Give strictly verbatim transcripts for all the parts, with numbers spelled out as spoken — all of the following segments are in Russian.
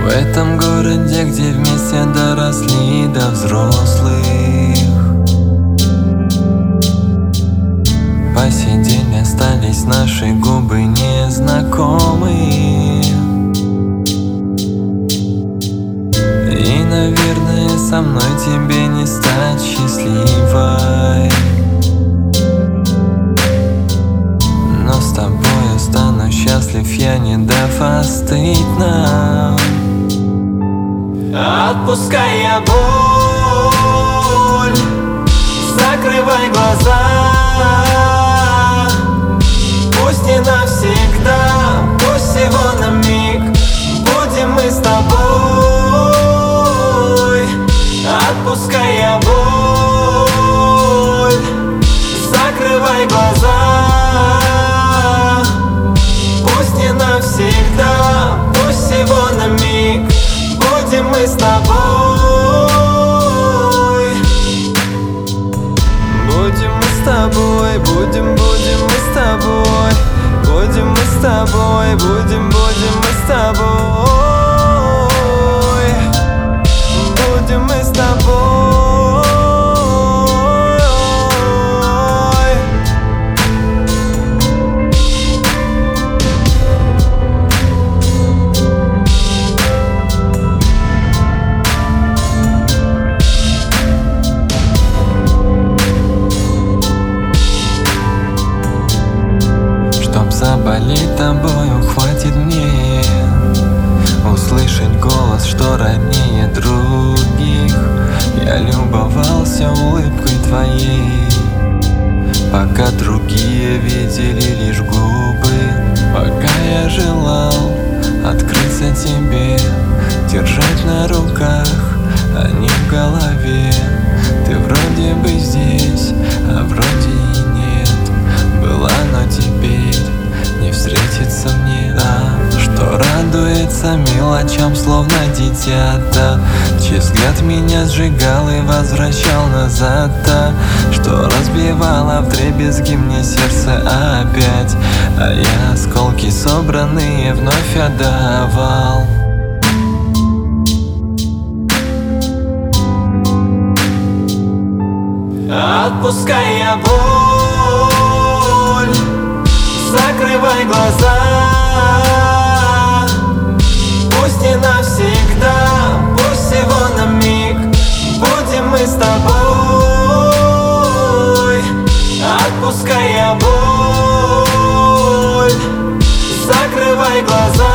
В этом городе, где вместе доросли до взрослых, по сей день остались наши губы незнакомые. И, наверное, со мной тебе не стать счастливой, но с тобой стану счастлив я, не дав остыть нам. Отпускай я боль, закрывай глаза, пусть не навсегда, пусть всего на миг будем мы с тобой. Отпускай я боль, закрывай глаза, пусть не навсегда, пусть всего на миг будем мы с тобой. Будем мы с тобой, будем, будем мы с тобой, будем мы с тобой, будем, будем мы с тобой, будем мы с тобой. Заболеть тобою хватит мне услышать голос, что роднее других. Я любовался улыбкой твоей, пока другие видели лишь губы. Пока я желал открыться тебе, держать на руках, а не в голове. Ты вроде бы здесь, а вроде и нет. Была, но теперь не встретится мне та, что радуется мелочам, словно дитя-то, чей взгляд меня сжигал и возвращал назад, та, что разбивала вдребезги мне сердце опять, а я осколки собранные вновь отдавал. Отпускай я боль, закрывай глаза, пусть не навсегда, пусть всего на миг будем мы с тобой. Отпускай я боль, закрывай глаза,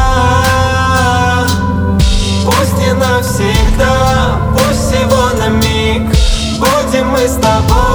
пусть не навсегда, пусть всего на миг будем мы с тобой.